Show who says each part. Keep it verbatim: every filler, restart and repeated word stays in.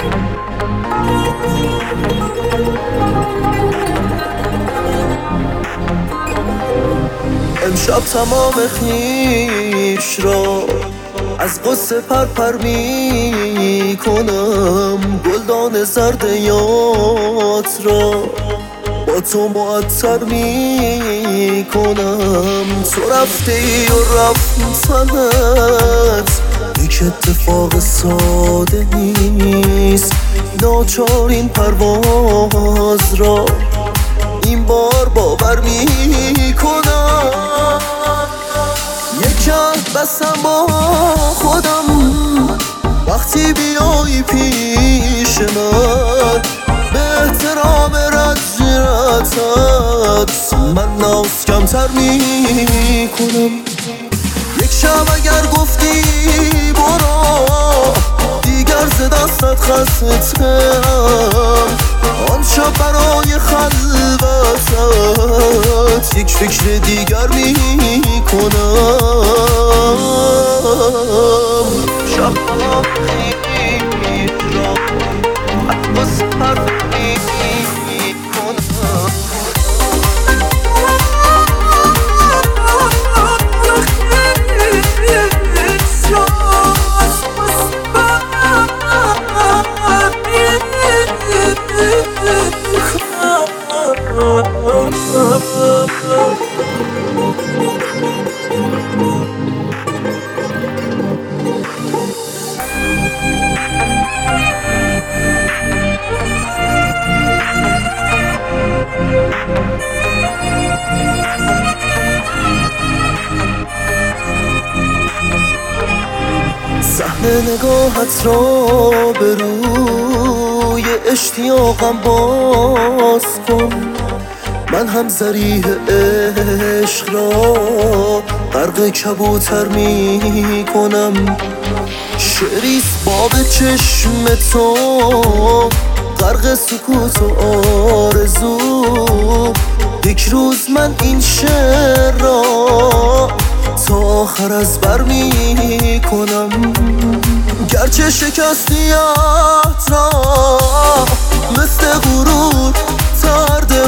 Speaker 1: امشب تمام خویش را از غصه پرپر می کنم، گلدان زرد یاد را با تو معطر می کنم. تو رفته ای و رفتنت یک اتفاق ساده نیست، ناچار این پرواز را این بار باور می کنم. یک عهد بستم با خودم وقتی بیایی پیش من، به احترام رجعتت من ناز کمتر می کنم. یک شب اگر گفتی برو دیگر ز دستت خستم، آن شب برای خلوتت یک فکر دیگر می کنم. شب با خیلی را عباس پر می کنم. صحن نگاهت را به روی اشتیاقم باز کن، من هم ذریح عشق را غرق کبوتر می کنم. شعریست باب چشم تو غرق سکوت و آرزو، یک روز من این شعر را تا آخر از بر می کنم. گرچه شکستی عهد را مثل غرور ترد